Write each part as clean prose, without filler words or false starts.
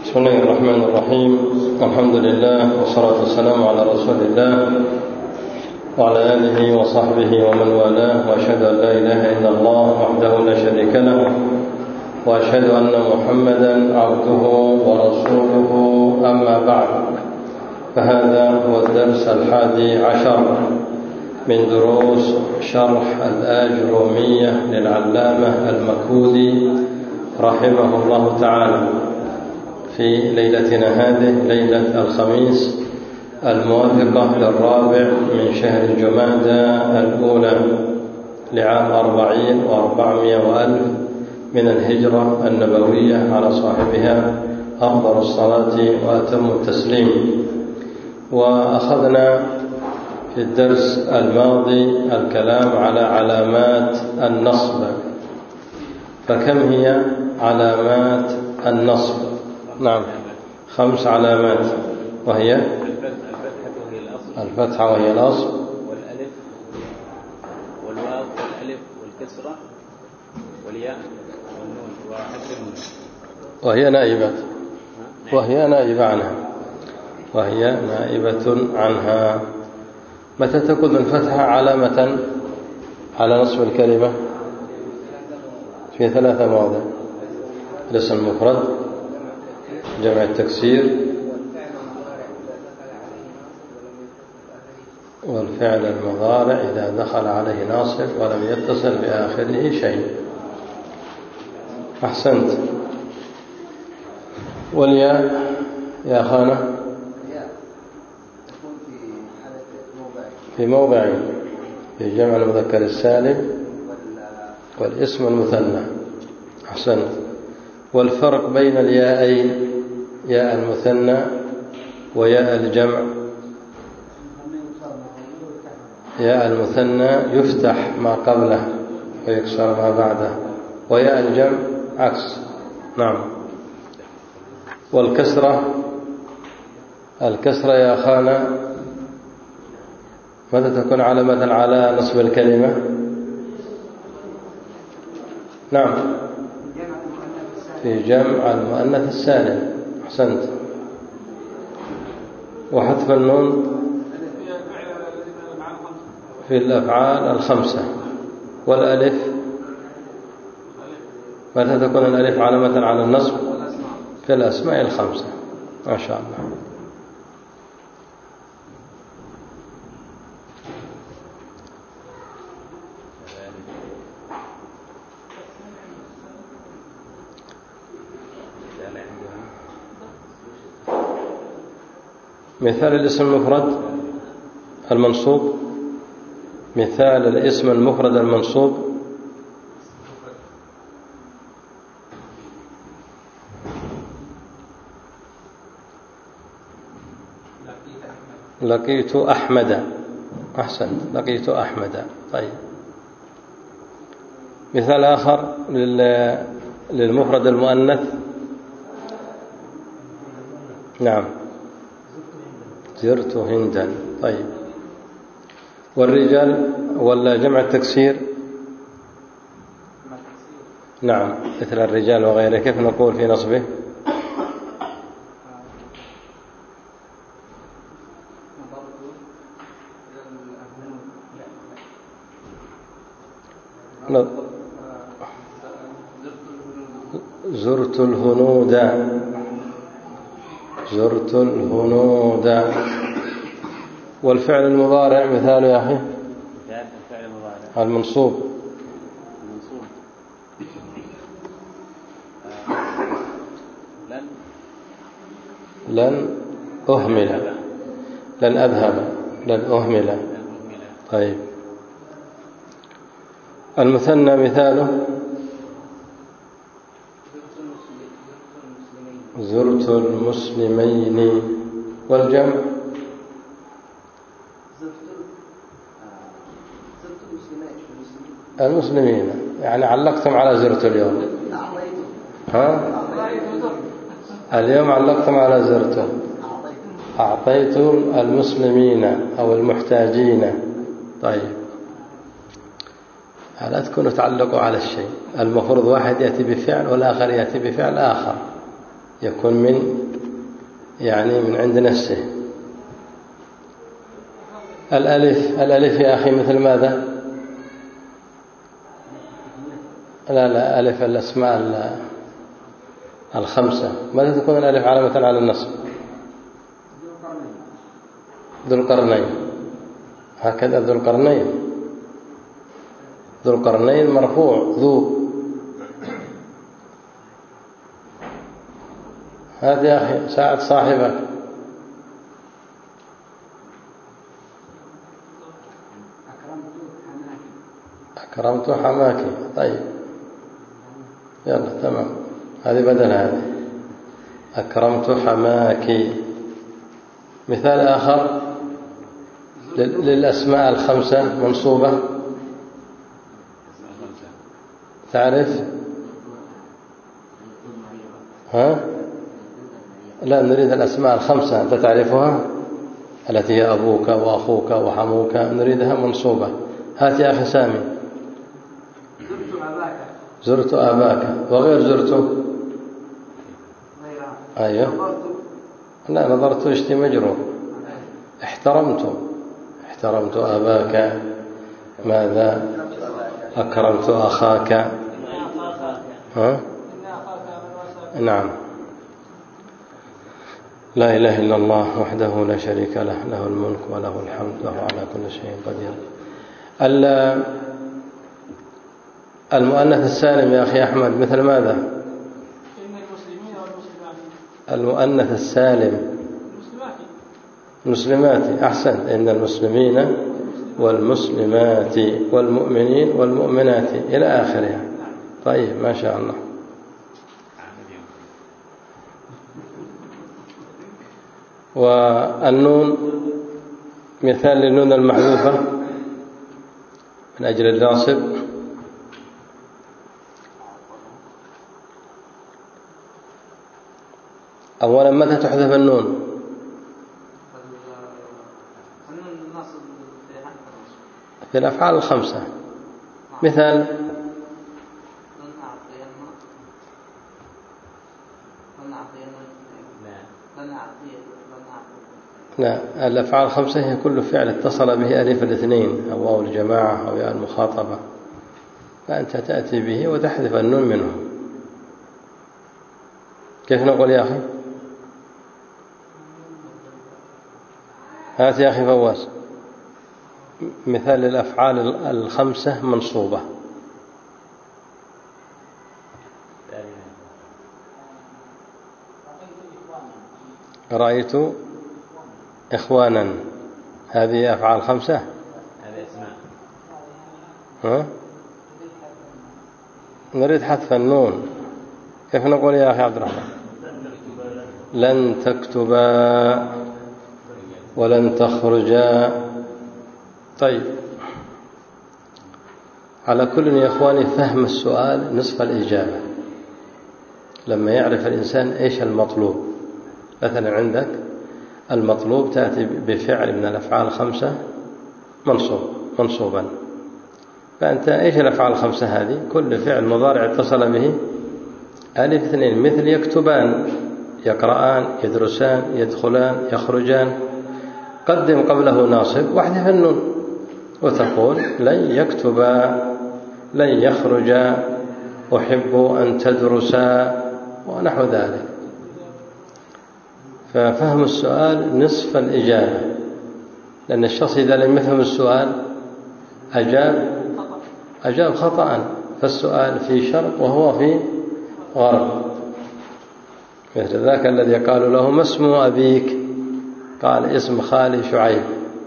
بسم الله الرحمن الرحيم. الحمد لله والصلاة والسلام على رسول الله وعلى آله وصحبه ومن والاه، وأشهد أن لا إله إلا الله وحده لا شريك له، وأشهد أن محمدا عبده ورسوله. أما بعد، فهذا هو الدرس 11 من دروس شرح الآجرومية للعلامة المكودي رحمه الله تعالى في ليلتنا هذه، ليلة الخميس الموافقة للرابع من شهر جمادى الأولى لعام 40 و400 وألف من الهجرة النبوية، على صاحبها أفضل الصلاة وأتم التسليم. وأخذنا في الدرس الماضي الكلام على علامات النصب. فكم هي علامات النصب؟ نعم، 5 علامات، وهي الفتحة وهي الأصل، والألف والواو والألف والكسرة والياء والنون وحذف النون، وهي نائبة عنها. متى تكون الفتحة علامة على نصب الكلمة؟ في 3 مواضع: الاسم المفرد، جمع التكسير، والفعل المضارع إذا دخل عليه ناصب ولم يتصل بآخره شيء. أحسنت. والياء يا خانة في موضعين: في جمع المذكر السالم والاسم المثنى. أحسنت. والفرق بين الياءين، ياء المثنى وياء الجمع: ياء المثنى يفتح ما قبله ويكسر ما بعده، وياء الجمع عكس. نعم. والكسرة، الكسرة يا خانة متى تكون علامة على نصب الكلمة؟ نعم، في جمع المؤنث السالم. أحسنت. وحذف النون في الأفعال 5. والألف متى تكون الألف علامة على النصب؟ في الأسماء 5. ما شاء الله. مثال الاسم المفرد المنصوب، مثال الاسم المفرد المنصوب: لقيت أحمد. أحسنت، لقيت أحمد. طيب. مثال آخر للمفرد المؤنث: نعم، زرت هندا. طيب. والرجال ولا جمع التكسير؟ نعم، مثل الرجال وغيره، كيف نقول في نصبه؟ زرت الهنود. زرت الهنود. والفعل المضارع مثاله يا أخي؟ الفعل المضارع المنصوب: لن أهمل. لن أذهب. لن أهمل. طيب. المثنى مثاله: زرت المسلمين. والجمع: المسلمين. يعني علقتم على زرت اليوم. اليوم علقتم على زرت. أعطيتم المسلمين أو المحتاجين. طيب. لا تكونوا تعلقوا على الشيء، المفروض واحد يأتي بفعل والآخر يأتي بفعل آخر. يكون من عند نفسه. الألف يا أخي مثل ماذا؟ لا ألف الأسماء الخمسة، ماذا تكون الألف علامة على النصب؟ ذو القرنين، هكذا ذو القرنين مرفوع ذو. هذا يا أخي ساعد صاحبك. أكرمت حماك. طيب يلا تمام، هذه بدل هذه. أكرمت حماك. مثال آخر للأسماء الخمسة منصوبة، تعرف؟ ها؟ لا، نريد الأسماء الخمسة، أنت تعرفها التي هي أبوك وأخوك وحموك، نريدها منصوبة. هات يا أخي سامي. زرت أباك. وغير زرت؟ أيوه. لا، نظرت اشتي مجرور. احترمت أباك. ماذا؟ أكرمت أخاك. ها؟ نعم. لا إله إلا الله وحده لا شريك له، له الملك وله الحمد وهو على كل شيء قدير. المؤنث السالم يا أخي أحمد مثل ماذا؟ المؤنث السالم مسلمات. أحسنت. إن المسلمين والمسلمات والمؤمنين والمؤمنات إلى آخرها. طيب ما شاء الله. والنون مثال للنون المحذوفة من أجل الناصب. أولا متى تحذف النون؟ في الأفعال الخمسة. مثال لا، الأفعال الخمسة هي كل فعل اتصل به ألف الاثنين أو واو الجماعة أو ياء المخاطبة، فأنت تأتي به وتحذف النون منه. كيف نقول يا أخي؟ هات يا أخي فواز مثال للأفعال الخمسة منصوبة. رأيت إخوانا. هذه أفعال خمسة. هذه أسماء. ها؟ نريد حذف النون. كيف نقول يا أخي عبد الرحمن؟ لن تكتبا ولن تخرجا. طيب، على كل يا إخواني فهم السؤال نصف الإجابة. لما يعرف الإنسان إيش المطلوب، مثلا عندك المطلوب تأتي بفعل من الأفعال الخمسة منصوبا، فأنت إيش الأفعال الخمسة هذه؟ كل فعل مضارع اتصل به ألف اثنين، مثل يكتبان، يقرآن، يدرسان، يدخلان، يخرجان. قدم قبله ناصب واحذف النون وتقول لن يكتبا، لن يخرجا، أحب أن تدرسا، ونحو ذلك. ففهم السؤال نصف الإجابة، لأن الشخص إذا لم يفهم السؤال أجاب خطأ، فالسؤال في شرق وهو في غرب. مثل ذاك الذي قالوا له ما اسم أبيك؟ قال اسم خالي شعيب.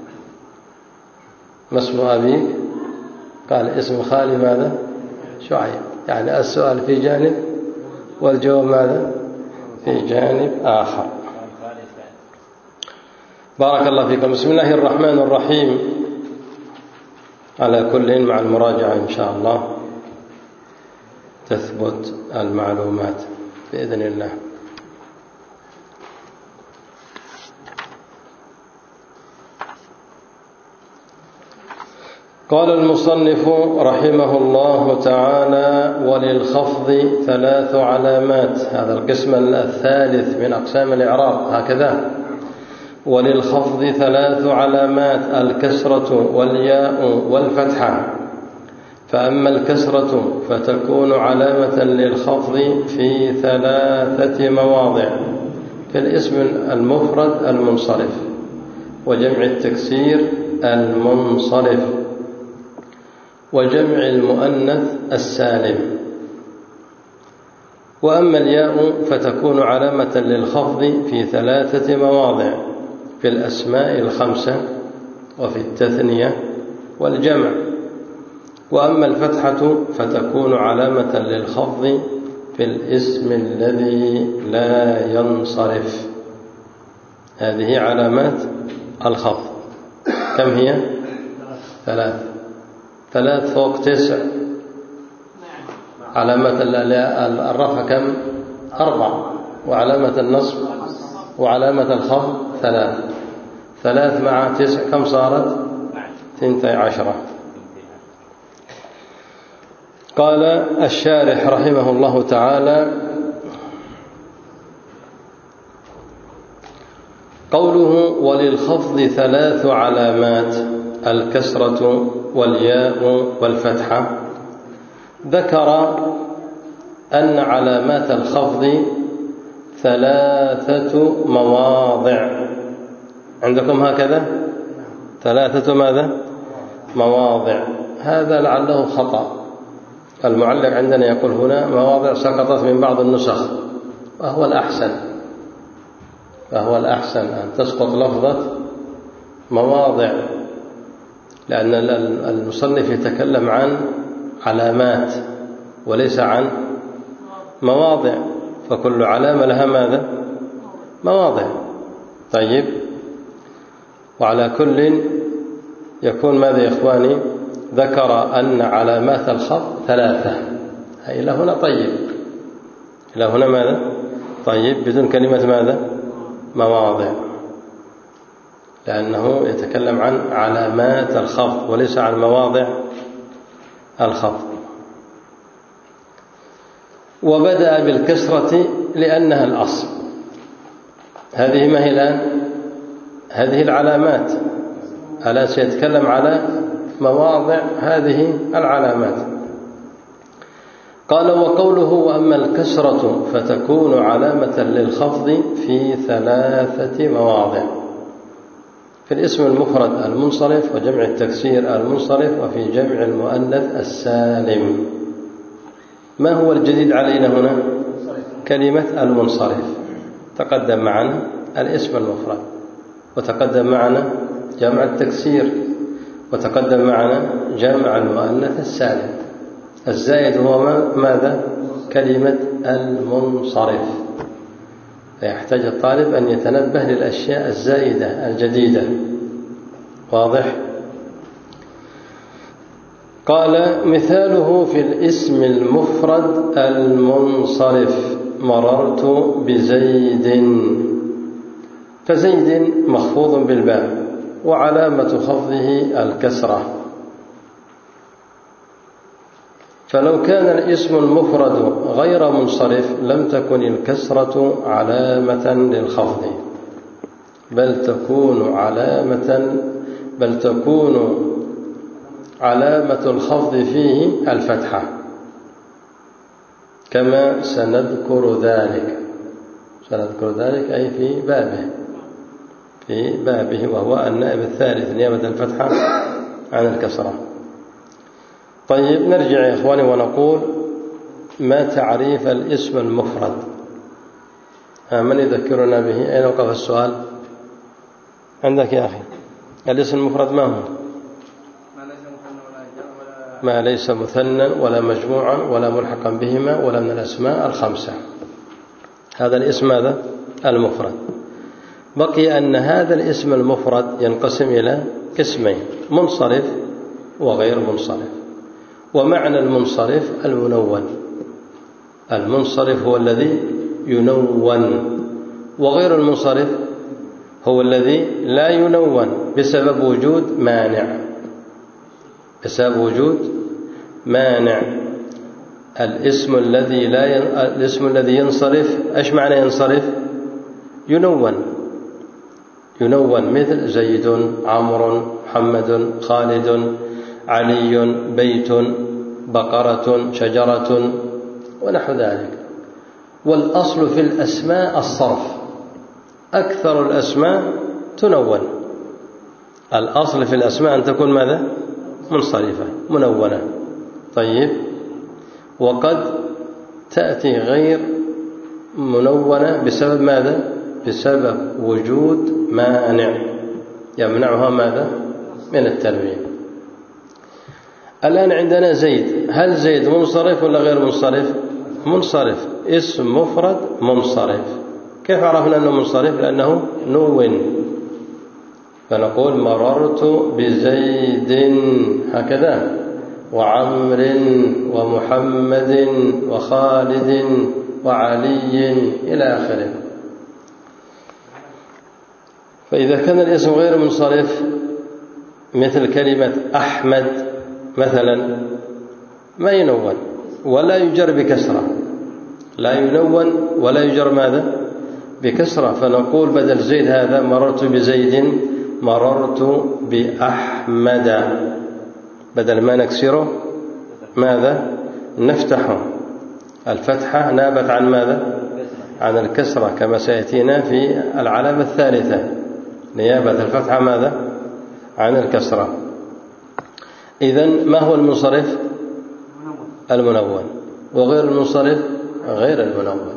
ما اسم أبيك؟ قال اسم خالي ماذا؟ شعيب. يعني السؤال في جانب والجواب ماذا؟ في جانب آخر. بارك الله فيكم. بسم الله الرحمن الرحيم. على كل مع المراجعة إن شاء الله تثبت المعلومات بإذن الله. قال المصنف رحمه الله تعالى: وللخفض 3 علامات. هذا القسم الثالث من أقسام الإعراب هكذا. وللخفض 3 علامات: الكسرة والياء والفتحة. فأما الكسرة فتكون علامة للخفض في 3 مواضع: في الاسم المفرد المنصرف، وجمع التكسير المنصرف، وجمع المؤنث السالم. وأما الياء فتكون علامة للخفض في 3 مواضع: في الأسماء 5، وفي التثنية والجمع. وأما الفتحة فتكون علامة للخفض في الاسم الذي لا ينصرف. هذه علامات الخفض. كم هي؟ 3 فوق 9. علامة الرفع كم؟ 4. وعلامة النصب وعلامة الخفض 3 مع 9 كم صارت؟ 12. قال الشارح رحمه الله تعالى: قوله وللخفض 3 علامات: الكسرة والياء والفتحة، ذكر أن علامات الخفض 3 مواضع. عندكم هكذا 3 ماذا؟ مواضع. هذا لعله خطأ. المعلق عندنا يقول هنا مواضع سقطت من بعض النسخ، وهو الأحسن أن تسقط لفظة مواضع، لأن المصنف يتكلم عن علامات وليس عن مواضع، فكل علامة لها ماذا؟ مواضع. طيب، وعلى كل يكون ماذا يا إخواني؟ ذكر أن علامات الخفض 3. إلى هنا طيب، إلى هنا ماذا؟ طيب، بدون كلمة ماذا؟ مواضع، لأنه يتكلم عن علامات الخفض وليس عن مواضع الخفض. وبدأ بالكسرة لأنها الأصل. هذه ما هي الآن؟ هذه العلامات. الآن سيتكلم على مواضع هذه العلامات. قال: وقوله وأما الكسرة فتكون علامة للخفض في 3 مواضع: في الاسم المفرد المنصرف، وجمع التكسير المنصرف، وفي جمع المؤنث السالم. ما هو الجديد علينا هنا؟ كلمة المنصرف. تقدم معنا الاسم المفرد، وتقدم معنا جمع التكسير، وتقدم معنا جمع المؤنث السالم. الزائد هو ماذا؟ كلمة المنصرف. فيحتاج الطالب أن يتنبه للأشياء الزائدة الجديدة. واضح؟ قال: مثاله في الاسم المفرد المنصرف: مررت بزيد. فزيد مخفوض بالباء، وعلامة خفضه الكسرة. فلو كان الاسم المفرد غير منصرف لم تكن الكسرة علامة للخفض، بل تكون علامة الخفض فيه الفتحة، كما سنذكر ذلك. أي في بابه وهو النائب الثالث نيابة الفتحة عن الكسرة. طيب، نرجع يا إخواني ونقول: ما تعريف الاسم المفرد؟ من يذكرنا به؟ أين وقف السؤال؟ عندك يا أخي. الاسم المفرد ما هو؟ ما ليس مثنى ولا مجموعا ولا ملحقا بهما ولا من الأسماء 5. هذا الاسم ماذا؟ المفرد. بقي أن هذا الاسم المفرد ينقسم إلى قسمين: منصرف وغير منصرف. ومعنى المنصرف المنون. المنصرف هو الذي ينون، وغير المنصرف هو الذي لا ينون بسبب وجود مانع. بسبب وجود مانع. الاسم الذي ينصرف، ايش معنى ينصرف؟ ينون، مثل زيد، عمرو، محمد، خالد، علي، بيت، بقرة، شجرة، ونحو ذلك. والأصل في الأسماء الصرف، أكثر الأسماء تنون. الأصل في الأسماء أن تكون ماذا؟ منصرفة منونة. طيب، وقد تأتي غير منونة بسبب ماذا؟ بسبب وجود مانع يمنعها ماذا؟ من التنوين. الآن عندنا زيد، هل زيد منصرف ولا غير منصرف؟ منصرف، اسم مفرد منصرف. كيف عرفنا أنه منصرف؟ لأنه نون، فنقول مررت بزيد هكذا، وعمر، ومحمد، وخالد، وعلي، إلى آخره. فإذا كان الاسم غير منصرف مثل كلمة أحمد مثلا، ما ينون ولا يجر بكسرة، لا ينون ولا يجر ماذا؟ بكسرة. فنقول بدل زيد هذا مررت بزيد، مررت بأحمد، بدل ما نكسره ماذا؟ نفتحه. الفتحة نابت عن ماذا؟ عن الكسرة، كما سيأتينا في العلامة الثالثة، نيابة الفتحة ماذا؟ عن الكسرة. إذن ما هو المنصرف؟ المنون. وغير المنصرف غير المنون.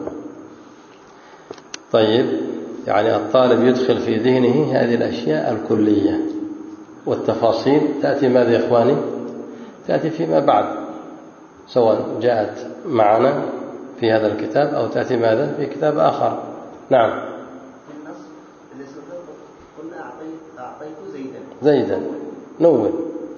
طيب، يعني الطالب يدخل في ذهنه هذه الأشياء الكلية، والتفاصيل تأتي ماذا يا إخواني؟ تأتي فيما بعد، سواء جاءت معنا في هذا الكتاب أو تأتي ماذا؟ في كتاب آخر. نعم. قلنا أعطيت زيدا نون،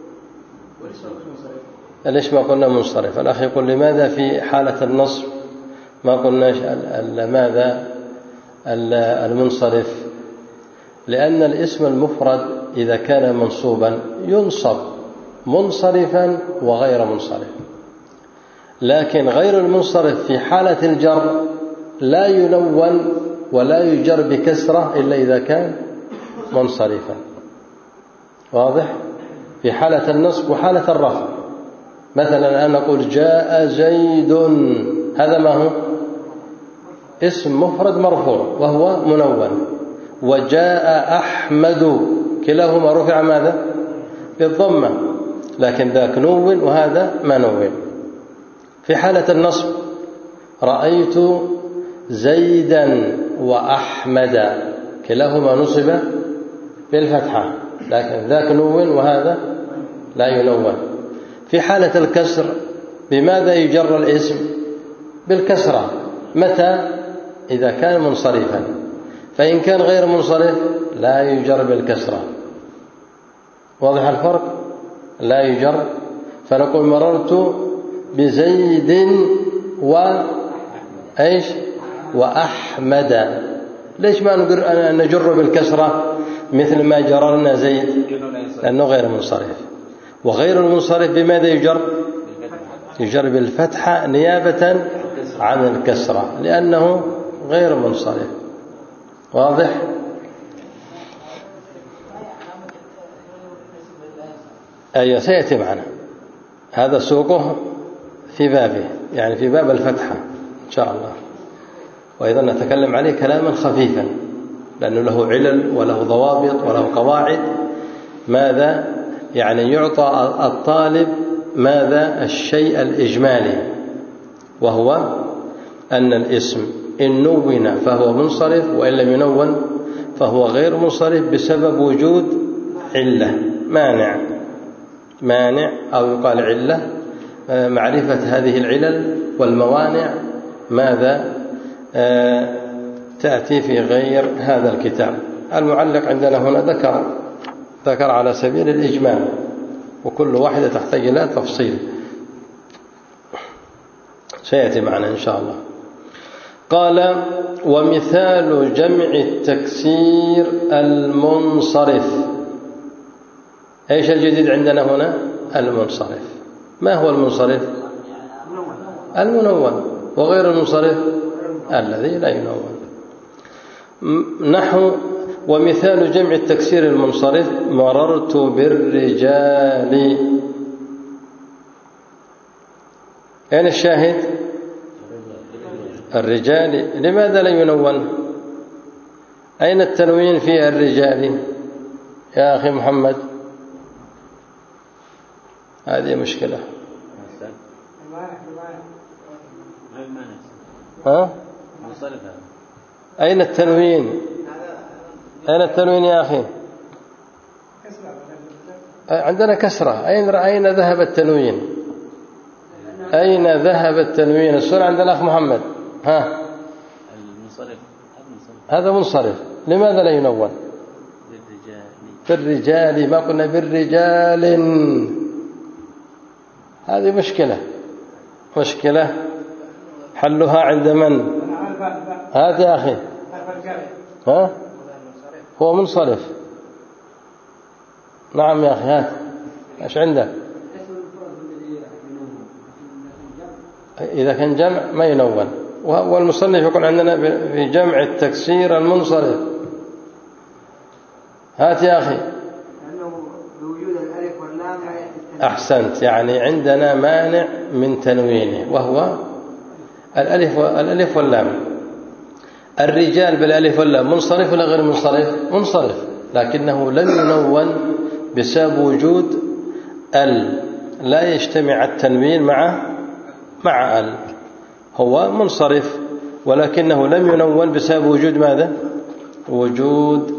ليش ما قلنا منصرف؟ الأخ يقول لماذا في حالة النصب ما قلناش ماذا المنصرف؟ لأن الاسم المفرد إذا كان منصوبا ينصب منصرفا وغير منصرف، لكن غير المنصرف في حالة الجر لا ينون ولا يجر بكسرة إلا إذا كان منصرفا. واضح؟ في حالة النصب وحالة الرفع. مثلا الآن نقول جاء زيد، هذا ما هو؟ اسم مفرد مرفوع وهو منون. وجاء أحمد، كلاهما رفع ماذا؟ بالضمة، لكن ذاك نون وهذا ما نون. في حالة النصب رأيت زيدا وأحمد، كلاهما نصب بالفتحة، لكن ذاك نون وهذا لا ينون. في حالة الكسر بماذا يجر الاسم؟ بالكسرة. متى؟ إذا كان منصرفا. فإن كان غير منصرف لا يجر بالكسرة. واضح الفرق؟ لا يجر. فنقول مررت بزيد وإيش؟ وأحمد. ليش ما نجر بالكسرة مثل ما جررنا زيد؟ لأنه غير منصرف. وغير المنصرف بماذا يجر؟ يجر بالفتحة نيابة عن الكسرة، لأنه غير منصرف. واضح؟ أي سيأتي معنا هذا سوقه في بابه، يعني في باب الفتحة إن شاء الله. وأيضا نتكلم عليه كلاما خفيفا، لأنه له علل وله ضوابط وله قواعد. ماذا يعني يعطى الطالب ماذا؟ الشيء الإجمالي، وهو أن الاسم إن نون فهو منصرف، وإن لم ينون فهو غير منصرف بسبب وجود علة، مانع أو يقال علة. معرفة هذه العلل والموانع ماذا تأتي في غير هذا الكتاب. المعلق عندنا هنا ذكر على سبيل الإجمال، وكل واحدة تحتاج إلى تفصيل سيأتي معنا إن شاء الله. قال: ومثال جمع التكسير المنصرف. ايش الجديد عندنا هنا؟ المنصرف. ما هو المنصرف؟ المنون. وغير المنصرف الذي لا ينون. نحو ومثال جمع التكسير المنصرف مررت بالرجال. أين الشاهد؟ الرجال. لماذا لا ينون؟ أين التنوين في الرجال يا أخي محمد؟ هذه مشكلة. ها؟ أين التنوين؟ أين التنوين يا أخي؟ عندنا كسرة. أين ذهب التنوين؟ أين ذهب التنوين؟ السؤال عند الأخ محمد. ها؟ المنصرف. هذا منصرف. لماذا لا ينون؟ بالرجال. ما قلنا بالرجال. هذه مشكلة حلها عند من؟ هات يا أخي. ها؟ هو منصرف. نعم يا أخي. هات ايش عندك؟ إذا كان جمع ما ينون. والمصنف يقول عندنا في جمع التكسير المنصرف. هات يا أخي. أحسنت. يعني عندنا مانع من تنوينه وهو الألف واللام. الرجال بالألف واللام منصرف ولا غير منصرف؟ منصرف، لكنه لم ينون بسبب وجود لا يجتمع التنوين مع هو منصرف ولكنه لم ينون بسبب وجود ماذا؟ وجود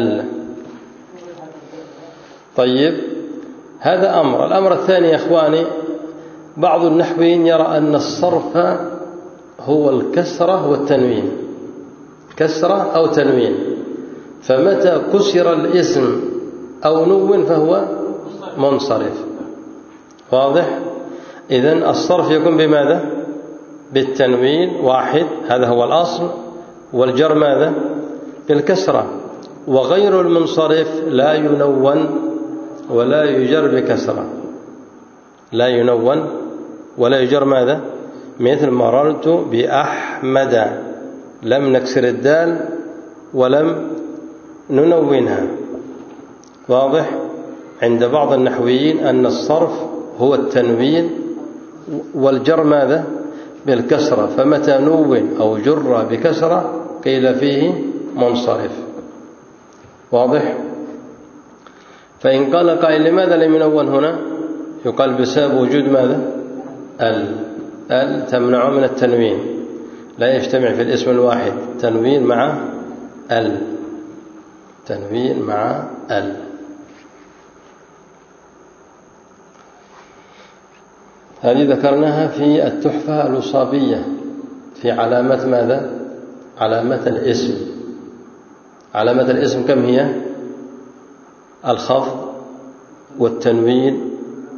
طيب، هذا أمر. الأمر الثاني يا إخواني، بعض النحويين يرى أن الصرف هو الكسرة والتنوين، كسرة أو تنوين، فمتى كسر الاسم أو نون فهو منصرف. واضح؟ إذن الصرف يكون بماذا؟ بالتنوين واحد، هذا هو الأصل، والجر ماذا؟ بالكسرة. وغير المنصرف لا ينون ولا يجر بكسرة، لا ينون ولا يجر ماذا؟ مثل مررت بأحمد، لم نكسر الدال ولم ننونها. واضح؟ عند بعض النحويين أن الصرف هو التنوين والجر ماذا؟ بالكسرة، فمتى نون أو جر بكسرة قيل فيه منصرف. واضح؟ فإن قال قائل لماذا لم ينون هنا؟ يقال بسبب وجود ماذا؟ تمنع من التنوين، لا يجتمع في الاسم الواحد تنوين مع تنوين مع هذه ذكرناها في التحفة الوصابية في علامة ماذا؟ علامة الاسم. علامة الاسم كم هي؟ الخفض والتنوين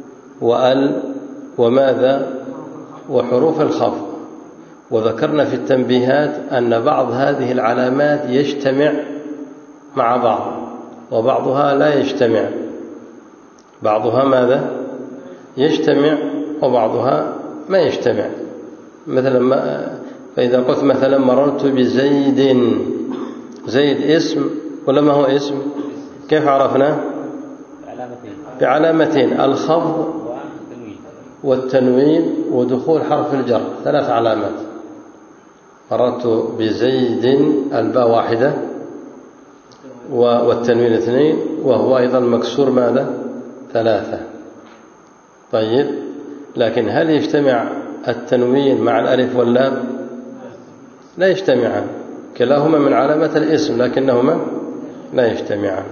وماذا؟ وحروف الخفض. وذكرنا في التنبيهات أن بعض هذه العلامات يجتمع مع بعض وبعضها لا يجتمع. بعضها ماذا؟ يجتمع وبعضها ما يجتمع. مثلا فإذا قلت مثلا مررت بزيد، زيد اسم ولا ما هو اسم؟ كيف عرفنا؟ بعلامتين، الخفض والتنوين ودخول حرف الجر، 3 علامات. مررت بزيد الباء واحدة والتنوين 2 وهو أيضا مكسور ماذا؟ 3. طيب، لكن هل يجتمع التنوين مع الألف واللام؟ لا يجتمعان، كلاهما من علامة الاسم لكنهما لا يجتمعان.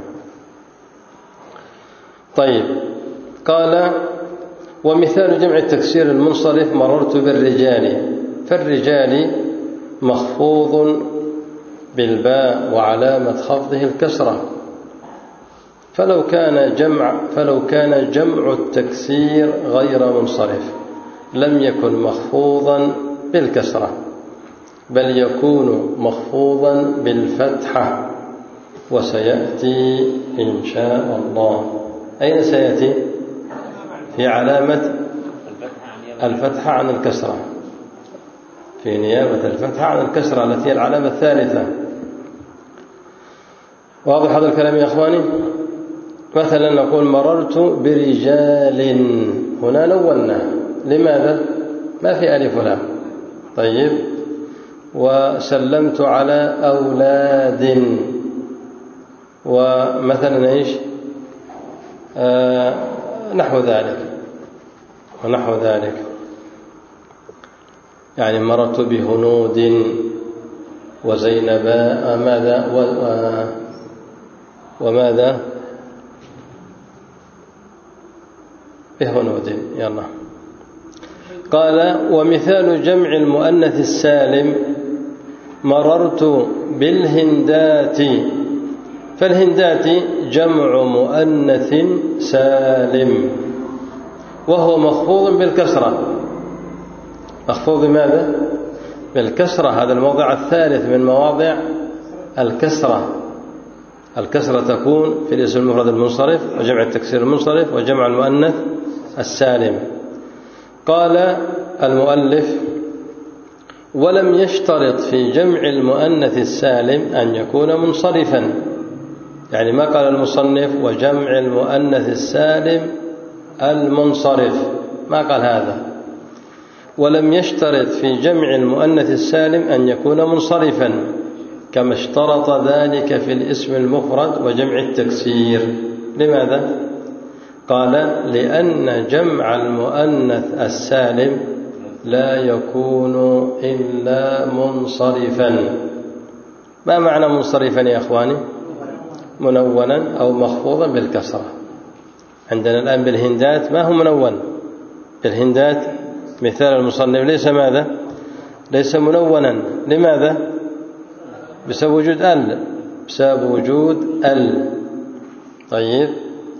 طيب، قال ومثال جمع التكسير المنصرف مررت بالرجال. فالرجال مخفوض بالباء وعلامة خفضه الكسرة، فلو كان جمع التكسير غير منصرف لم يكن مخفوضا بالكسرة، بل يكون مخفوضا بالفتحة، وسيأتي إن شاء الله. أين سيأتي؟ هي علامة الفتحة عن الكسرة، في نيابة الفتحة عن الكسرة التي هي العلامة الثالثة. واضح هذا الكلام يا أخواني؟ مثلا نقول مررت برجال، هنا نونا، لماذا؟ ما في ألف ولام. طيب، وسلمت على أولاد، ومثلا إيش نحو ذلك ونحو ذلك. يعني مررت بهنود وزينباء ماذا وماذا بهنود. يلا. قال ومثال جمع المؤنث السالم مررت بالهندات، فالهندات جمع مؤنث سالم وهو مخفوض بالكسرة. مخفوض بماذا؟ بالكسرة. هذا الموضع الثالث من مواضع الكسرة. الكسرة تكون في الاسم المفرد المنصرف وجمع التكسير المنصرف وجمع المؤنث السالم. قال المؤلف ولم يشترط في جمع المؤنث السالم أن يكون منصرفا، يعني ما قال المصنف وجمع المؤنث السالم المنصرف، ما قال هذا. ولم يشترط في جمع المؤنث السالم أن يكون منصرفا كما اشترط ذلك في الاسم المفرد وجمع التكسير. لماذا؟ قال لأن جمع المؤنث السالم لا يكون إلا منصرفا. ما معنى منصرفا يا أخواني؟ منونا أو مخفوضا بالكسرة. عندنا الآن بالهندات ما هو منون، بالهندات مثال المصنف ليس ماذا؟ ليس منونا. لماذا؟ بسبب وجود ال، بسبب وجود ال. طيب،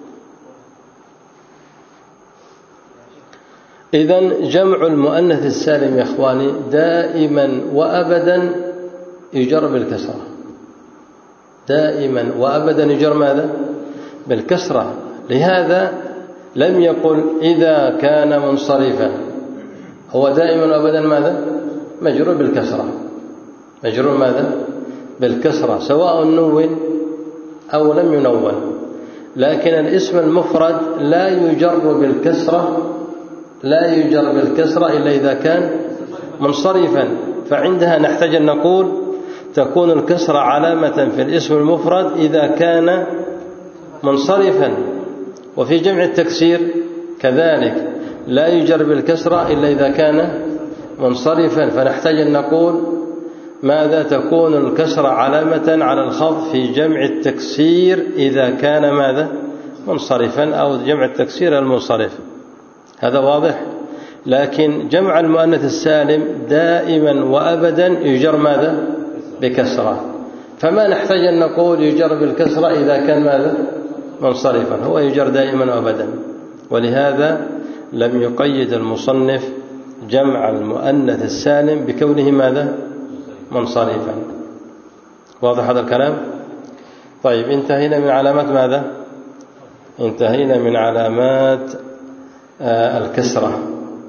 إذن جمع المؤنث السالم يا إخواني دائما وأبدا يجر بالكسرة، دائما وأبدا يجر ماذا؟ بالكسرة. لهذا لم يقل إذا كان منصرفا، هو دائما وأبدا ماذا؟ مجرور بالكسرة. مجرور ماذا؟ بالكسرة، سواء نون أو لم ينون. لكن الاسم المفرد لا يجر بالكسرة، لا يجر بالكسرة إلا إذا كان منصرفا. فعندها نحتاج أن نقول تكون الكسرة علامة في الاسم المفرد إذا كان منصرفا. وفي جمع التكسير كذلك لا يجر بالكسرة إلا إذا كان منصرفا. فنحتاج أن نقول ماذا؟ تكون الكسرة علامة على الخفض في جمع التكسير إذا كان ماذا؟ منصرفا، أو جمع التكسير المنصرف. هذا واضح؟ لكن جمع المؤنث السالم دائما وأبدا يجر ماذا؟ بكسرة. فما نحتاج أن نقول يجر بالكسرة إذا كان ماذا؟ منصرفا، هو يجر دائما وأبدا. ولهذا لم يقيد المصنف جمع المؤنث السالم بكونه ماذا؟ منصرفا. واضح هذا الكلام؟ طيب، انتهينا من علامات ماذا؟ انتهينا من علامات الكسرة،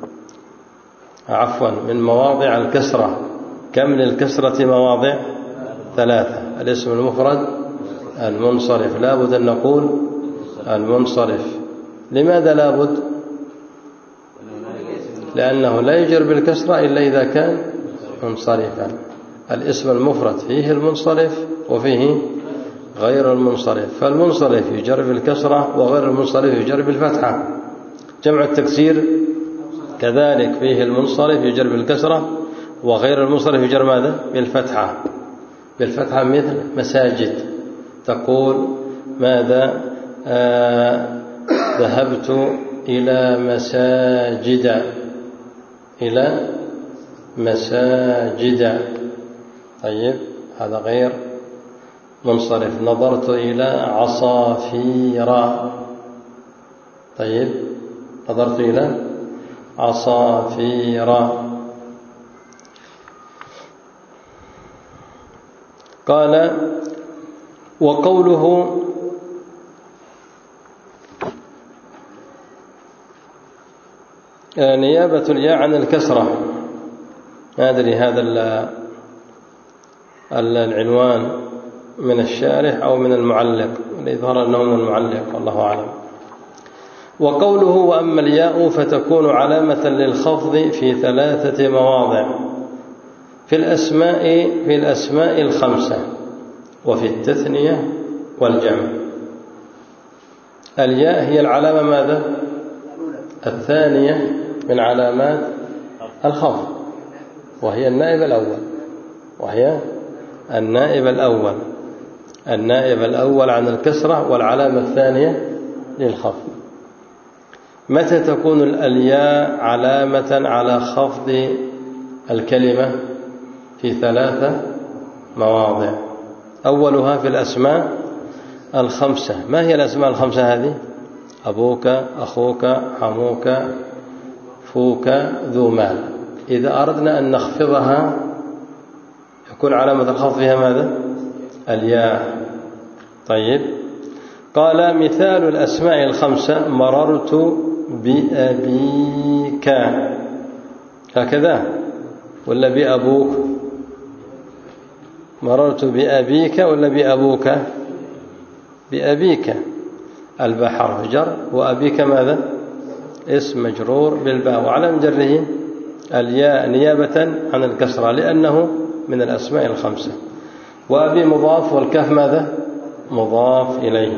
عفوا من مواضع الكسرة. كم للكسرة مواضع؟ 3. الاسم المفرد المنصرف لا بد أن نقول المنصرف. لماذا لا بد؟ لأنه لا يجر بالكسرة إلا إذا كان منصرفا. الاسم المفرد فيه المنصرف وفيه غير المنصرف، فالمنصرف يجر بالكسرة وغير المنصرف يجر بالفتحة. جمع التكسير كذلك فيه المنصرف يجر بالكسرة وغير المنصرف يجر ماذا؟ بالفتحة. بالفتحة مثل مساجد، تقول ماذا؟ ذهبت إلى مساجد، إلى مساجد. طيب، هذا غير منصرف. نظرت إلى عصافير. طيب، نظرت إلى عصافير. قال وقوله نيابة الياء عن الكسرة. ما أدري هذا العنوان من الشارح أو من المعلق، ليظهر أنه من المعلق والله أعلم. وقوله وأما الياء فتكون علامة للخفض في 3 مواضع: في الأسماء الخمسة، وفي التثنية والجمع. الياء هي العلامة ماذا؟ الثانية من علامات الخفض، وهي النائب الأول عن الكسرة، والعلامة الثانية للخفض. متى تكون الياء علامة على خفض الكلمة؟ في 3 مواضع. أولها في الأسماء الخمسة. ما هي الأسماء الخمسة هذه؟ أبوك، أخوك، حموك، فوك، ذو مال. إذا أردنا أن نخفضها يكون علامة الخفض فيها ماذا؟ الياء. طيب، قال مثال الأسماء الخمسة: مررت بأبيك. هكذا ولا بأبوك؟ مررت بأبيك ولا بأبوك؟ بأبيك. الباء حرف جر، وأبيك ماذا؟ اسم مجرور بالباء، وعلى جره الياء نيابة عن الكسرة لأنه من الأسماء الخمسة. وأبي مضاف، والكاف ماذا؟ مضاف إليه.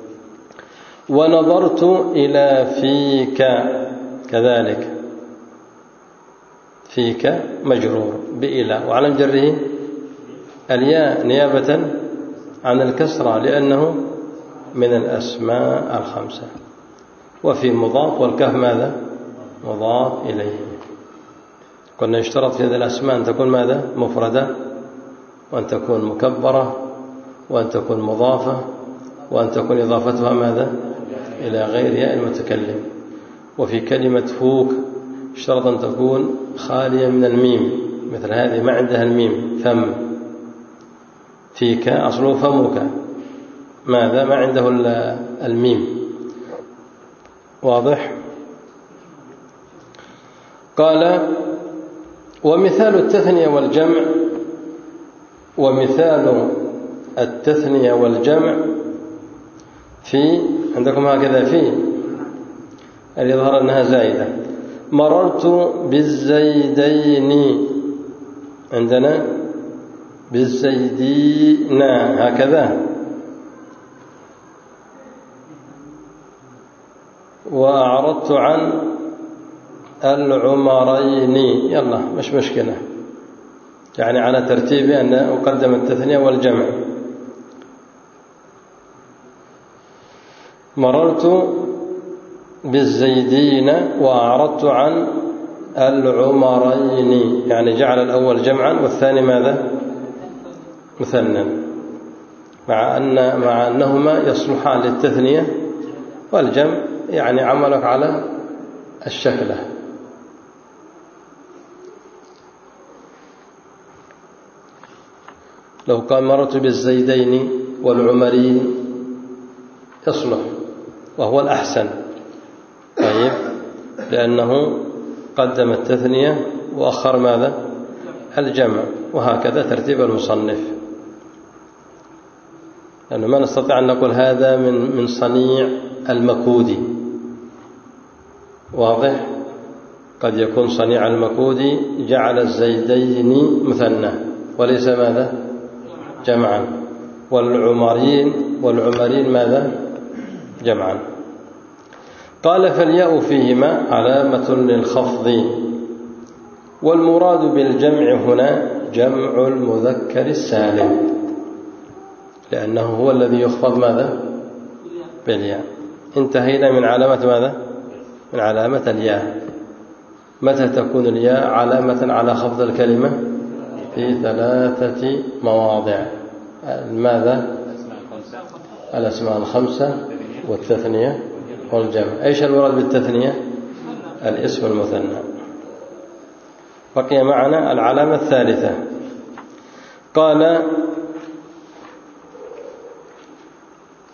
ونظرت إلى فيك، كذلك فيك مجرور بإلى، وعلى جره الياء نيابة عن الكسرة لأنه من الأسماء الخمسة. وفي مضاف، والكاف ماذا؟ مضاف إليه. كنا يشترط في هذه الأسماء أن تكون ماذا؟ مفردة، وأن تكون مكبرة، وأن تكون مضافة، وأن تكون إضافتها ماذا؟ إلى غير ياء المتكلم. وفي كلمة فوك اشترط أن تكون خالية من الميم، مثل هذه ما عندها الميم. فم، فيك أصله فمك، ماذا؟ ما عنده الميم. واضح؟ قال ومثال التثنية والجمع. ومثال التثنية والجمع في، عندكم هكذا في اللي يظهر أنها زائدة: مررت بالزيدين، عندنا بالزيدين هكذا. وأعرضت عن العمرين، يلا مش مشكلة، يعني على ترتيب أن أقدم التثنية والجمع. مررت بالزيدين وأعرضت عن العمرين، يعني جعل الأول جمعا والثاني ماذا؟ مثنى، مع أنهما يصلحان للتثنية والجمع، يعني عملك على الشكلة. لو قال مررت بالزيدين والعمرين يصلح، وهو الأحسن. طيب، لأنه قدم التثنية وأخر ماذا؟ الجمع، وهكذا ترتيب المصنف. لأنه ما نستطيع أن نقول هذا من صنيع المكودي. واضح؟ قد يكون صنيع المكودي جعل الزيدين مثنى وليس ماذا؟ جمعا، والعمرين ماذا؟ جمعا. قال فالياء فيهما علامة للخفض، والمراد بالجمع هنا جمع المذكر السالم، لأنه هو الذي يخفض ماذا؟ بالياء. انتهينا من علامة ماذا؟ من علامة الياء. متى تكون الياء علامة على خفض الكلمة؟ في 3 مواضع. ماذا؟ الأسماء الخمسة والتثنية والجمع. ايش المراد بالتثنية؟ الاسم المثنى. بقي معنا العلامة الثالثة. قال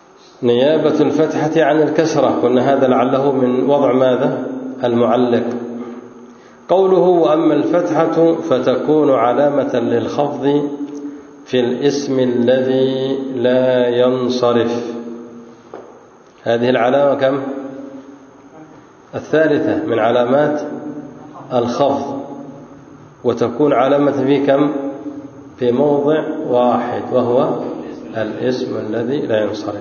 نيابة الفتحة عن الكسرة. قلنا هذا لعله من وضع ماذا؟ المعلق. قوله وأما الفتحة فتكون علامة للخفض في الاسم الذي لا ينصرف. هذه العلامة كم؟ الثالثة من علامات الخفض، وتكون علامة في كم؟ في موضع واحد، وهو الاسم الذي لا ينصرف.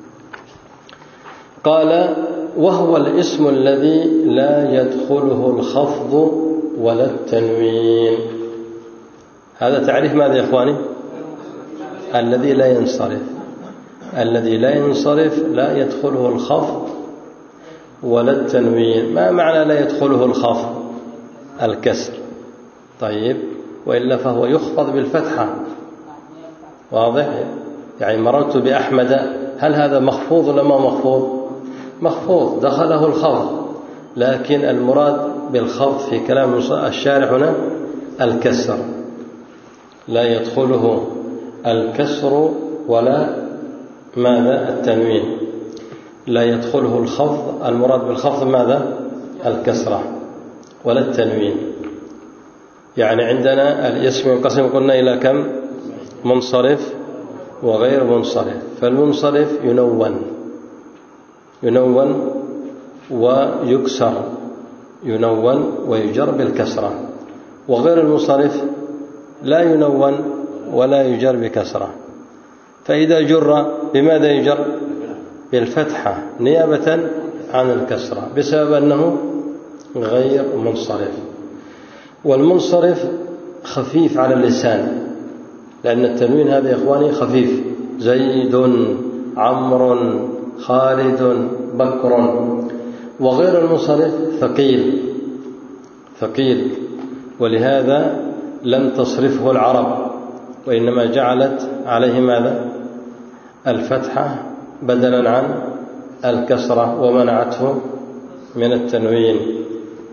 قال وهو الاسم الذي لا يدخله الخفض ولا التنوين. هذا تعريف ماذا يا إخواني؟ الذي لا ينصرف. الذي لا ينصرف لا يدخله الخفض ولا التنوين. ما معنى لا يدخله الخفض؟ الكسر. طيب، وإلا فهو يخفض بالفتحة. واضح؟ يعني مررت بأحمد، هل هذا مخفوض ولا ما مخفوض؟ مخفوض، دخله الخفض، لكن المراد بالخفض في كلام الشارح هنا الكسر. لا يدخله الكسر ولا ماذا؟ التنوين. لا يدخله الخفض، المراد بالخفض ماذا؟ الكسرة، ولا التنوين. يعني عندنا الاسم ينقسم قلنا إلى كم؟ منصرف وغير منصرف. فالمنصرف ينون ويكسر، ينون ويجر بالكسرة. وغير المنصرف لا ينون ولا يجر بكسرة. فإذا جر بماذا يجر؟ بالفتحة نيابة عن الكسرة، بسبب أنه غير منصرف. والمنصرف خفيف على اللسان، لأن التنوين هذا يا إخواني خفيف. زيد، عمرو، خالد، بكر. وغير المنصرف ثقيل، ولهذا لم تصرفه العرب، وإنما جعلت عليه ماذا؟ الفتحة بدلا عن الكسرة، ومنعته من التنوين.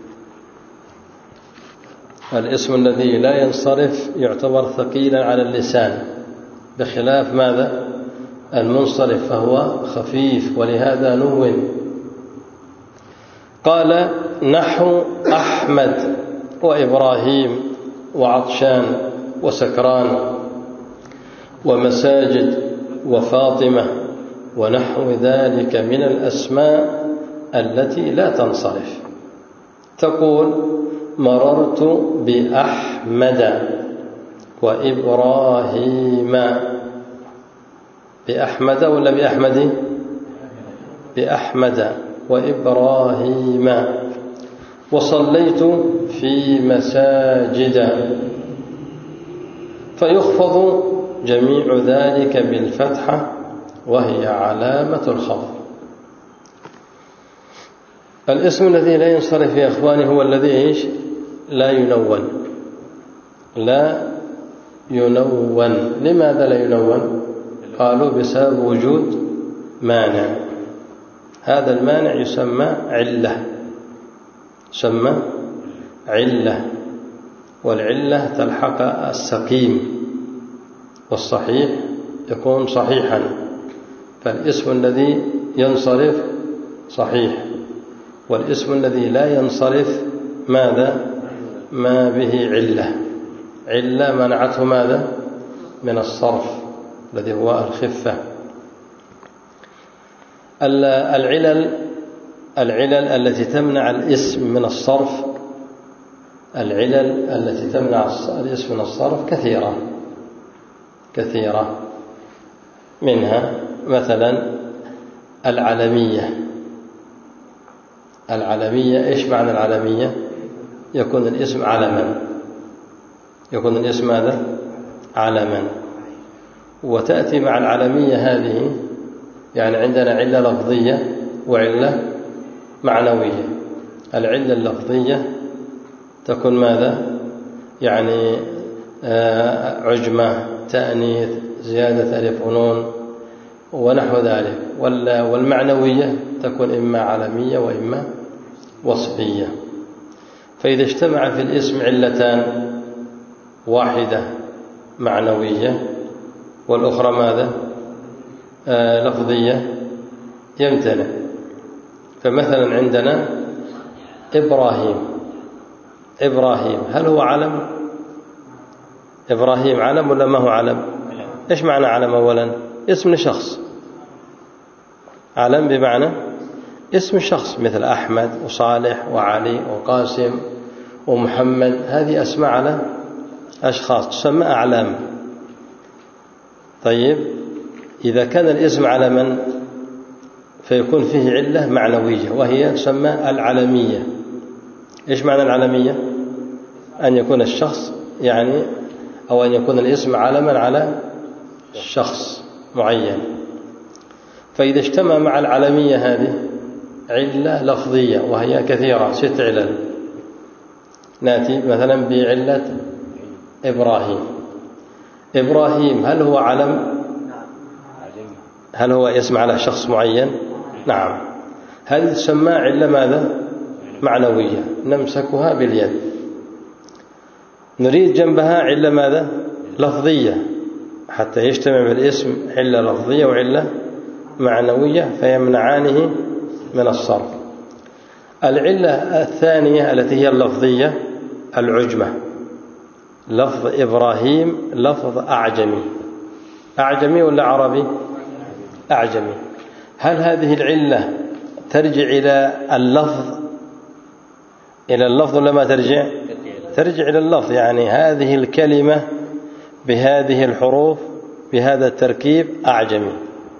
الاسم الذي لا ينصرف يعتبر ثقيلا على اللسان، بخلاف ماذا؟ المنصرف، فهو خفيف، ولهذا نون. قال نحو أحمد وإبراهيم وعطشان وسكران ومساجد وفاطمة ونحو ذلك من الأسماء التي لا تنصرف. تقول مررت بأحمد وإبراهيم. بأحمد ولا بأحمد؟ بأحمد وإبراهيم. وصليت في مساجد. فيخفض جميع ذلك بالفتحة، وهي علامة الخفض. الاسم الذي لا ينصرف يا إخواني هو الذي لا ينون. لا ينون. لماذا لا ينون؟ قالوا بسبب وجود مانع. هذا المانع يسمى علة، والعلة تلحق السقيم، والصحيح يكون صحيحا. فالاسم الذي ينصرف صحيح، والاسم الذي لا ينصرف ماذا؟ ما به علة منعته ماذا؟ من الصرف الذي هو الخفة. العلل التي تمنع الاسم من الصرف، العلل التي تمنع الاسم من الصرف كثيرة. منها مثلا العلمية. إيش معنى العلمية؟ يكون الاسم علما، يكون الاسم ماذا؟ علما. وتأتي مع العلمية هذه يعني عندنا علة لفظية وعلة معنوية. العلة اللفظية تكون ماذا؟ يعني عجمة، تأنيث، زيادة ألف ونون ونحو ذلك. والمعنوية تكون إما علمية وإما وصفية. فإذا اجتمع في الاسم علتان، واحدة معنوية والأخرى ماذا؟ لفظية، يمتنع. فمثلا عندنا إبراهيم، إبراهيم هل هو علم؟ إبراهيم علم ولا ما هو علم؟ إيش معنى علم أولا؟ اسم لشخص. علم بمعنى اسم الشخص، مثل أحمد وصالح وعلي وقاسم ومحمد، هذه أسماء على أشخاص تسمى أعلام. طيب إذا كان الاسم علما فيكون فيه علة معنوية وهي تسمى العلمية. إيش معنى العلمية؟ أن يكون الشخص يعني أو أن يكون الاسم علما على شخص معين. فإذا اجتمع مع العلمية هذه علة لفظية وهي كثيرة 6 علل، نأتي مثلا بعلة إبراهيم. إبراهيم هل هو علم؟ هل هو اسم على شخص معين؟ نعم. هذه تسمى علة ماذا؟ معنوية، نمسكها باليد. نريد جنبها علة ماذا؟ لفظية، حتى يجتمع بالاسم علة لفظية وعلة معنوية فيمنعانه من الصرف. العلة الثانية التي هي اللفظية العجمة. لفظ إبراهيم لفظ أعجمي. أعجمي ولا عربي؟ أعجمي. هل هذه العلة ترجع إلى اللفظ ولا ما ترجع؟ ترجع إلى اللفظ، يعني هذه الكلمة بهذه الحروف بهذا التركيب أعجمي.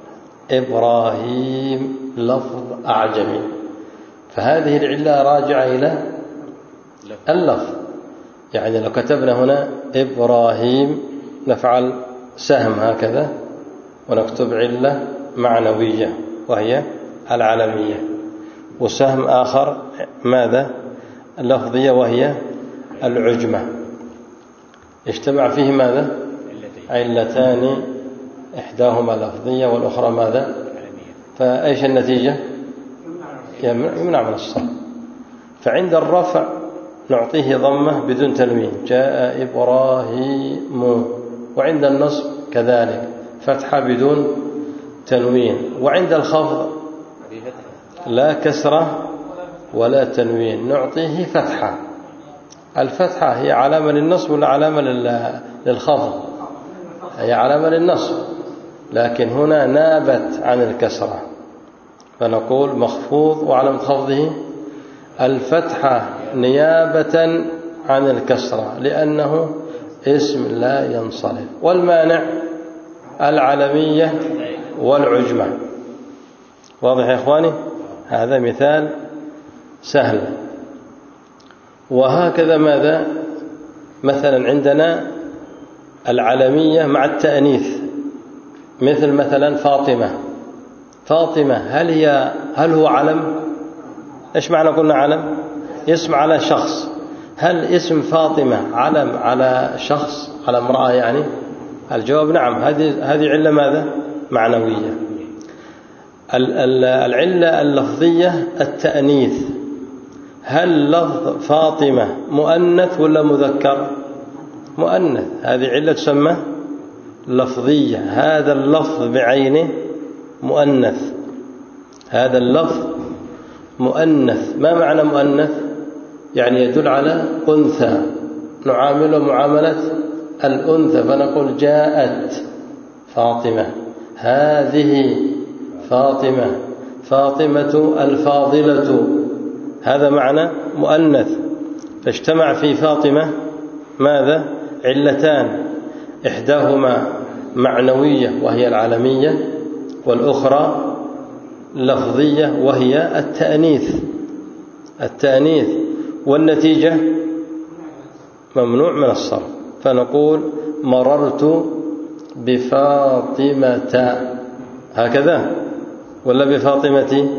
إبراهيم لفظ أعجمي، فهذه العلة راجعة إلى اللفظ. يعني لو كتبنا هنا إبراهيم نفعل سهم هكذا ونكتب علة معنوية وهي العلمية، وسهم آخر ماذا؟ اللفظية وهي العجمة. اجتمع فيه ماذا؟ علتان، إحداهما لفظية والأخرى ماذا؟ فأيش النتيجة؟ يمنع من الصرف. فعند الرفع نعطيه ضمة بدون تنوين، جاء إبراهيم، وعند النصب كذلك فتحة بدون تنوين، وعند الخفض لا كسرة ولا تنوين نعطيه فتحة. الفتحة هي علامة للنصب ولا علامة للخفض؟ هي علامة للنصب، لكن هنا نابت عن الكسرة فنقول مخفوض وعلامة خفضه الفتحة نيابة عن الكسرة لأنه اسم لا ينصرف. والمانع العلمية والعجمة. واضح يا إخواني؟ هذا مثال سهل. وهكذا ماذا؟ مثلا عندنا العلمية مع التأنيث، مثل مثلا فاطمة. فاطمة هل هو علم؟ إيش معنى قلنا علم؟ اسم على شخص. هل اسم فاطمة علم على شخص، على امرأة يعني؟ الجواب نعم. هذه علة ماذا؟ معنوية. العلة اللفظية التأنيث. هل لفظ فاطمة مؤنث ولا مذكر؟ مؤنث، هذه علة تسمى لفظية. هذا اللفظ بعينه مؤنث، هذا اللفظ مؤنث. ما معنى مؤنث؟ يعني يدل على أنثى، نعامله معاملة الأنثى فنقول جاءت فاطمة، هذه فاطمة، فاطمة الفاضلة، هذا معنى مؤنث. فاجتمع في فاطمة ماذا؟ علتان، إحداهما معنوية وهي العلمية، والأخرى لفظية وهي التأنيث. والنتيجة ممنوع من الصرف. فنقول مررت بفاطمة، هكذا ولا بفاطمة؟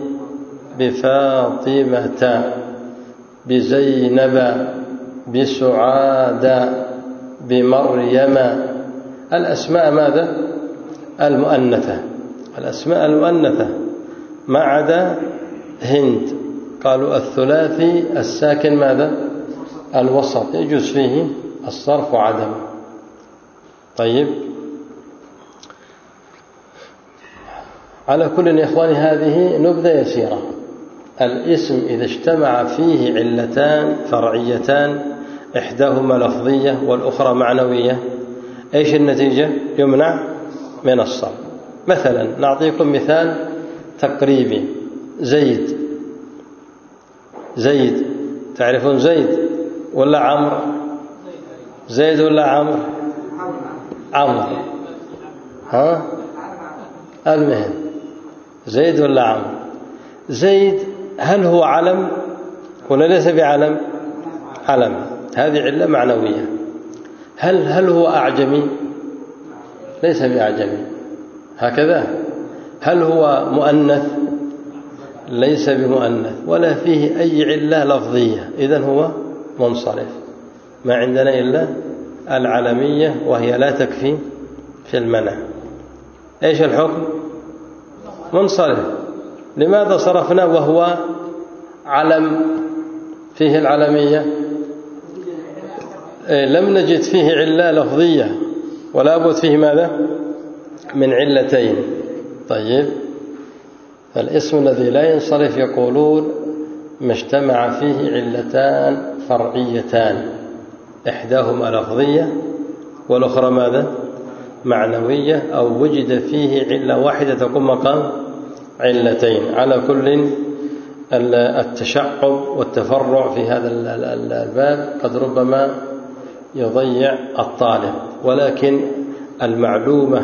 بفاطمة، بزينب، بسعاد، بمريم. الأسماء ماذا؟ المؤنثة، الأسماء المؤنثة ما عدا هند، قالوا الثلاثي الساكن ماذا؟ الوسط، يجوز فيه الصرف وعدم. طيب، على كل يا إخواني هذه نبذة يسيرة. الاسم إذا اجتمع فيه علتان فرعيتان إحداهما لفظية والأخرى معنوية، إيش النتيجة؟ يمنع من الصرف. مثلا نعطيكم مثال تقريبي، زيد تعرفون زيد ولا عمرو؟ زيد ولا عمرو؟ عمرو. ها المهم زيد ولا عمرو؟ زيد هل هو علم ولا ليس بعلم؟ علم، هذه علة معنوية. هل هو أعجمي؟ ليس بأعجمي، هكذا. هل هو مؤنث؟ ليس بمؤنث، ولا فيه أي علة لفظية، إذن هو منصرف. ما عندنا إلا العلمية وهي لا تكفي في المنع. إيش الحكم؟ منصرف. لماذا صرفنا وهو علم فيه العلمية؟ لم نجد فيه علة لفظية، ولا بد فيه ماذا؟ من علتين. طيب، فالاسم الذي لا ينصرف يقولون ما اجتمع فيه علتان فرعيتان إحداهما لفظية والأخرى ماذا؟ معنوية، أو وجد فيه علة واحدة تقوم مقام علتين. على كل التشعب والتفرع في هذا الباب قد ربما يضيع الطالب، ولكن المعلومة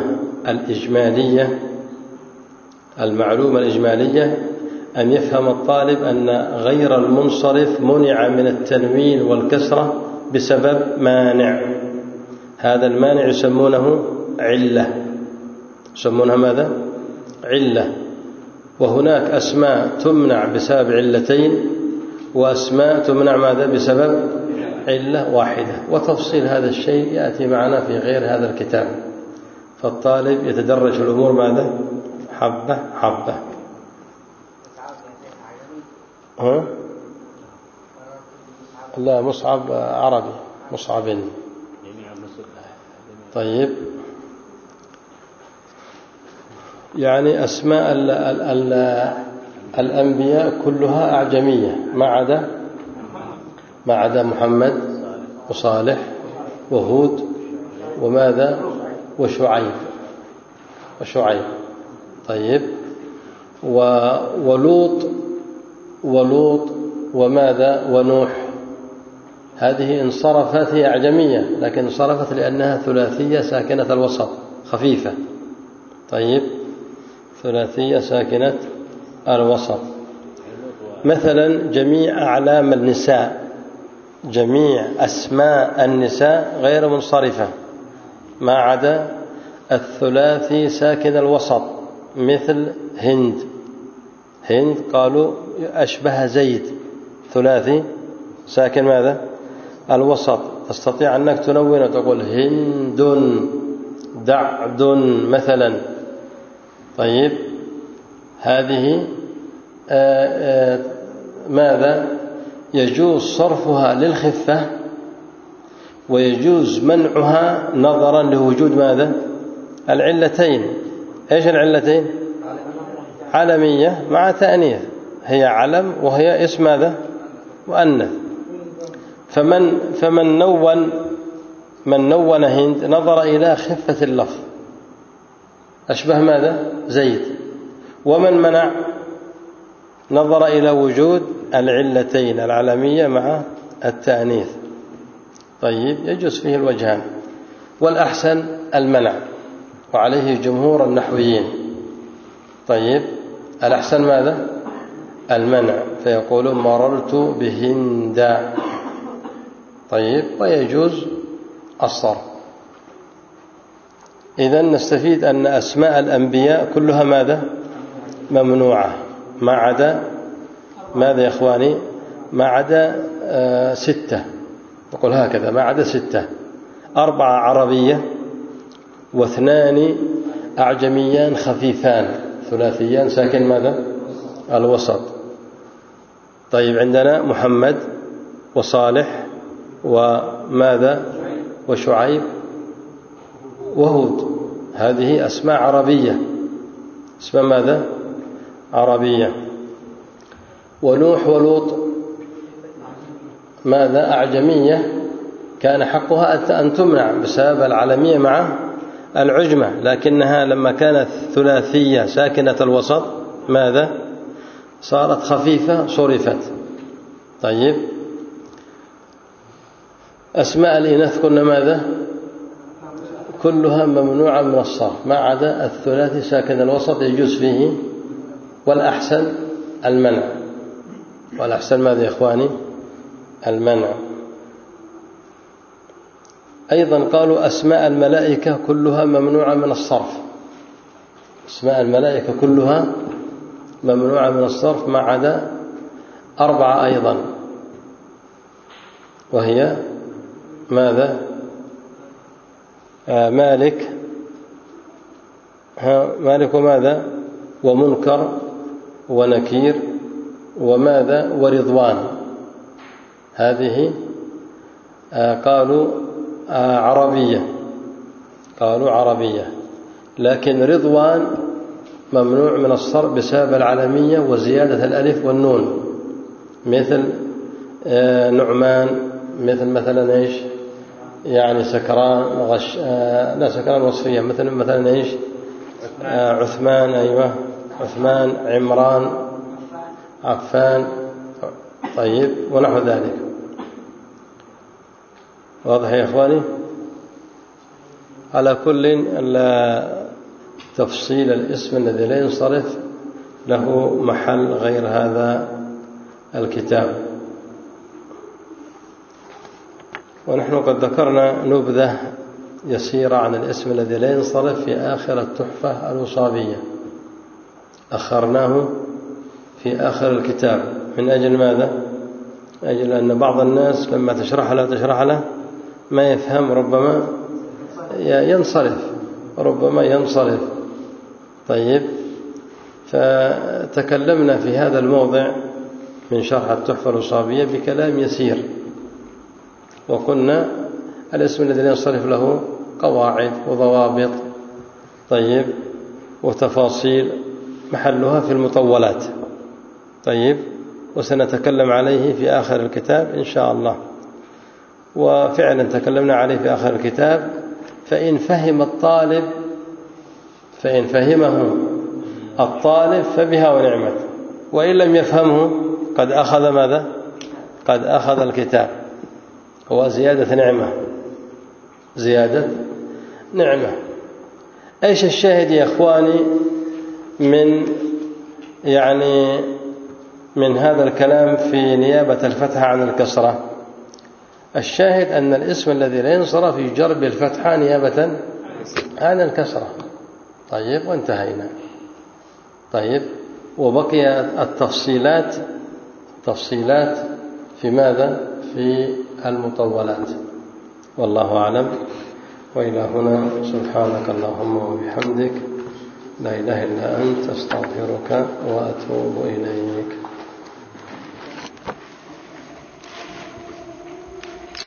الإجمالية أن يفهم الطالب أن غير المنصرف منع من التنوين والكسرة بسبب مانع. هذا المانع يسمونه علة، يسمونها ماذا؟ علة. وهناك أسماء تمنع بسبب علتين، وأسماء تمنع ماذا؟ بسبب علة واحدة. وتفصيل هذا الشيء يأتي معنا في غير هذا الكتاب، فالطالب يتدرج في الأمور ماذا؟ حبة حبة. لا، مصعب عربي، مصعب. طيب، يعني أسماء الأنبياء كلها أعجمية ما عدا محمد وصالح وهود وماذا؟ وشعيب. طيب، ولوط وماذا؟ ونوح. هذه انصرفت، هي أعجمية لكن انصرفت لأنها ثلاثية ساكنة الوسط خفيفة. طيب، ثلاثية ساكنة الوسط. مثلا جميع أعلام النساء، جميع أسماء النساء غير منصرفة ما عدا الثلاثي ساكن الوسط، مثل هند قالوا أشبه زيد، ثلاثي ساكن ماذا؟ الوسط. تستطيع أنك تنون وتقول هند دعد مثلا. طيب، هذه ماذا؟ يجوز صرفها للخفة ويجوز منعها نظرا لوجود ماذا؟ العلتين. ايش العلتين؟ علمية مع تأنيث، هي علم وهي اسم ماذا؟ مؤنث. فمن نون هند نظر إلى خفة اللفظ، أشبه ماذا؟ زيد. ومن منع نظر إلى وجود العلتين، العلمية مع التأنيث. طيب، يجوز فيه الوجهان، والأحسن المنع، وعليه جمهور النحويين. طيب، الأحسن ماذا؟ المنع، فيقولون مررت بهند. طيب، ويجوز الصرف. إذن نستفيد أن أسماء الأنبياء كلها ماذا؟ ممنوعة ما عدا ماذا يا إخواني؟ ما عدا 6. نقول هكذا، ما عدا 6: 4 عربية، و2 أعجميان خفيفان ثلاثيان ساكن ماذا؟ الوسط. طيب، عندنا محمد وصالح وماذا؟ وشعيب وهود. هذه أسماء عربية، اسماء ماذا؟ عربية. ونوح ولوط ماذا؟ أعجمية، كان حقها أن تمنع بسبب العلمية مع العجمة، لكنها لما كانت ثلاثية ساكنة الوسط ماذا؟ صارت خفيفة صرفت. طيب أسماء الإناث كنا ماذا؟ كلها ممنوعة من الصرف ما عدا الثلاثي ساكن الوسط يجوز فيه، والأحسن المنع. والأحسن ماذا يا إخواني؟ المنع. أيضا قالوا أسماء الملائكة كلها ممنوعة من الصرف، أسماء الملائكة كلها ممنوعة من الصرف ما عدا 4 أيضا، وهي ماذا؟ مالك وماذا؟ ومنكر ونكير وماذا؟ ورضوان. هذه قالوا عربية، لكن رضوان ممنوع من الصرف بسبب العلمية وزيادة الألف والنون، مثل نعمان، مثل مثلا إيش يعني سكران لا سكران وصفية، مثلا إيش عثمان، أيوة عثمان، عمران، عفان. طيب ونحو ذلك. واضح يا إخواني؟ على كل تفصيل الاسم الذي لا ينصرف له محل غير هذا الكتاب. ونحن قد ذكرنا نبذة يسيرة عن الاسم الذي لا ينصرف في آخر التحفة الوصابية، أخرناه في آخر الكتاب من أجل ماذا؟ أجل أن بعض الناس لما تشرح له ما يفهم، ربما ينصرف. طيب فتكلمنا في هذا الموضع من شرح التحفة الوصابية بكلام يسير، وقلنا الاسم الذي لا ينصرف له قواعد وضوابط طيب وتفاصيل محلها في المطولات. طيب وسنتكلم عليه في آخر الكتاب إن شاء الله. وفعلا تكلمنا عليه في آخر الكتاب، فإن فهمه الطالب فبها ونعمت، وإن لم يفهمه قد أخذ ماذا؟ قد أخذ الكتاب. هو زيادة نعمة. إيش الشاهد يا إخواني من هذا الكلام في نيابة الفتحة عن الكسرة؟ الشاهد أن الاسم الذي لا ينصرف يجر بالفتحة نيابة عن الكسرة. طيب وانتهينا. طيب وبقي التفصيلات في ماذا؟ في المطولات. والله أعلم. وإلى هنا سبحانك اللهم وبحمدك لا إله إلا أنت أستغفرك وأتوب إليك.